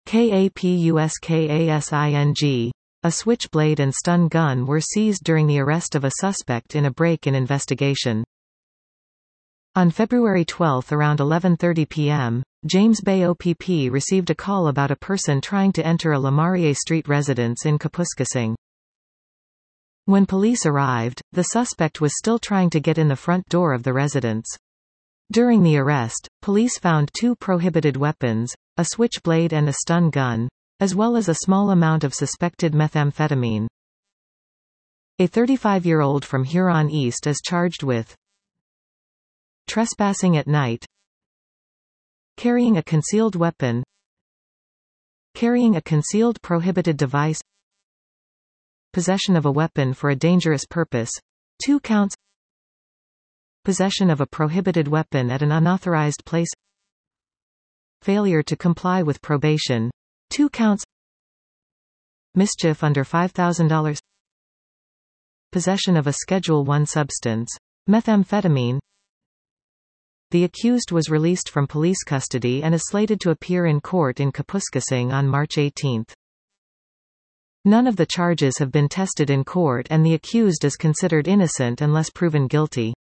KAPUSKASING. A switchblade and stun gun were seized during the arrest of a suspect in a break-in investigation. On February 12 around 11:30 p.m., James Bay OPP received a call about a person trying to enter a Laurier Street residence in Kapuskasing. When police arrived, the suspect was still trying to get in the front door of the residence. During the arrest, police found 2 prohibited weapons, a switchblade and a stun gun, as well as a small amount of suspected methamphetamine. A 35-year-old from Huron East is charged with trespassing at night, carrying a concealed weapon, carrying a concealed prohibited device, possession of a weapon for a dangerous purpose, 2 counts, possession of a prohibited weapon at an unauthorized place, failure to comply with probation, 2 counts, mischief under $5,000, possession of a Schedule I substance, methamphetamine. The accused was released from police custody and is slated to appear in court in Kapuskasing on March 18. None of the charges have been tested in court and the accused is considered innocent unless proven guilty.